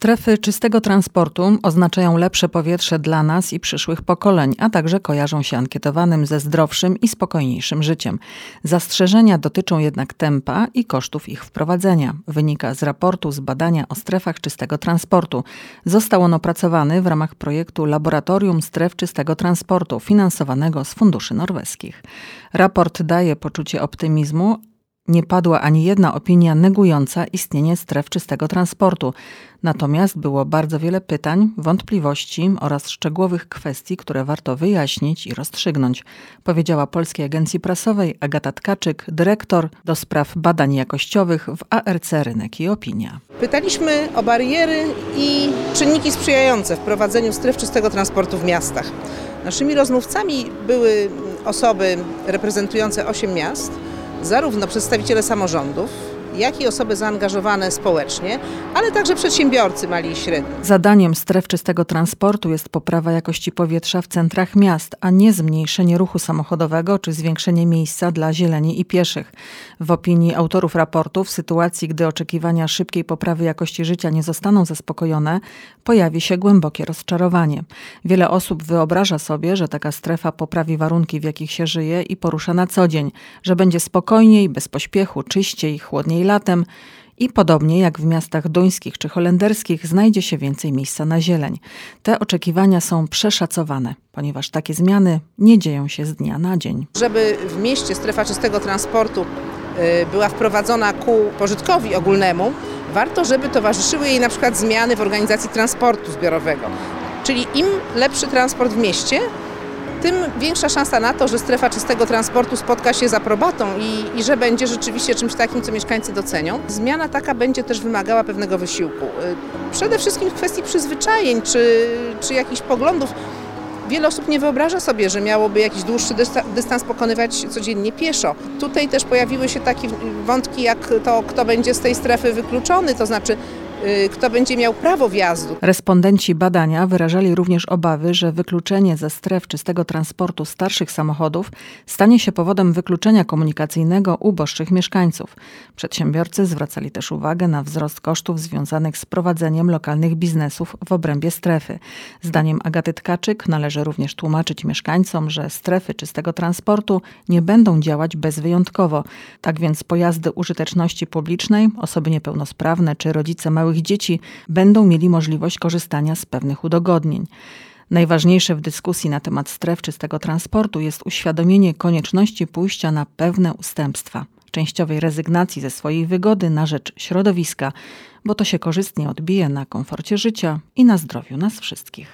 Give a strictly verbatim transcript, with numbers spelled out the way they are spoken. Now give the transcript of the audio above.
Strefy czystego transportu oznaczają lepsze powietrze dla nas i przyszłych pokoleń, a także kojarzą się ankietowanym ze zdrowszym i spokojniejszym życiem. Zastrzeżenia dotyczą jednak tempa i kosztów ich wprowadzenia. Wynika z raportu z badania o strefach czystego transportu. Został on opracowany w ramach projektu Laboratorium Stref Czystego Transportu, finansowanego z funduszy norweskich. Raport daje poczucie optymizmu. Nie padła ani jedna opinia negująca istnienie stref czystego transportu. Natomiast było bardzo wiele pytań, wątpliwości oraz szczegółowych kwestii, które warto wyjaśnić i rozstrzygnąć, powiedziała Polskiej Agencji Prasowej Agata Tkaczyk, dyrektor do spraw badań jakościowych w A R C Rynek i Opinia. Pytaliśmy o bariery i czynniki sprzyjające wprowadzeniu stref czystego transportu w miastach. Naszymi rozmówcami były osoby reprezentujące osiem miast, zarówno przedstawiciele samorządów, jak i osoby zaangażowane społecznie, ale także przedsiębiorcy mali i średni. Zadaniem stref czystego transportu jest poprawa jakości powietrza w centrach miast, a nie zmniejszenie ruchu samochodowego czy zwiększenie miejsca dla zieleni i pieszych. W opinii autorów raportu, w sytuacji, gdy oczekiwania szybkiej poprawy jakości życia nie zostaną zaspokojone, pojawi się głębokie rozczarowanie. Wiele osób wyobraża sobie, że taka strefa poprawi warunki, w jakich się żyje i porusza na co dzień, że będzie spokojniej, bez pośpiechu, czyściej, chłodniej latem i podobnie jak w miastach duńskich czy holenderskich znajdzie się więcej miejsca na zieleń. Te oczekiwania są przeszacowane, ponieważ takie zmiany nie dzieją się z dnia na dzień. Żeby w mieście strefa czystego transportu była wprowadzona ku pożytkowi ogólnemu, warto, żeby towarzyszyły jej na przykład zmiany w organizacji transportu zbiorowego. Czyli im lepszy transport w mieście, tym większa szansa na to, że strefa czystego transportu spotka się z aprobatą i, i że będzie rzeczywiście czymś takim, co mieszkańcy docenią. Zmiana taka będzie też wymagała pewnego wysiłku. Przede wszystkim w kwestii przyzwyczajeń czy, czy jakichś poglądów. Wiele osób nie wyobraża sobie, że miałoby jakiś dłuższy dystans pokonywać codziennie pieszo. Tutaj też pojawiły się takie wątki jak to, kto będzie z tej strefy wykluczony, to znaczy kto będzie miał prawo wjazdu. Respondenci badania wyrażali również obawy, że wykluczenie ze stref czystego transportu starszych samochodów stanie się powodem wykluczenia komunikacyjnego uboższych mieszkańców. Przedsiębiorcy zwracali też uwagę na wzrost kosztów związanych z prowadzeniem lokalnych biznesów w obrębie strefy. Zdaniem Agaty Tkaczyk należy również tłumaczyć mieszkańcom, że strefy czystego transportu nie będą działać bezwyjątkowo. Tak więc pojazdy użyteczności publicznej, osoby niepełnosprawne czy rodzice małych dzieci będą mieli możliwość korzystania z pewnych udogodnień. Najważniejsze w dyskusji na temat stref czystego transportu jest uświadomienie konieczności pójścia na pewne ustępstwa, częściowej rezygnacji ze swojej wygody na rzecz środowiska, bo to się korzystnie odbije na komforcie życia i na zdrowiu nas wszystkich.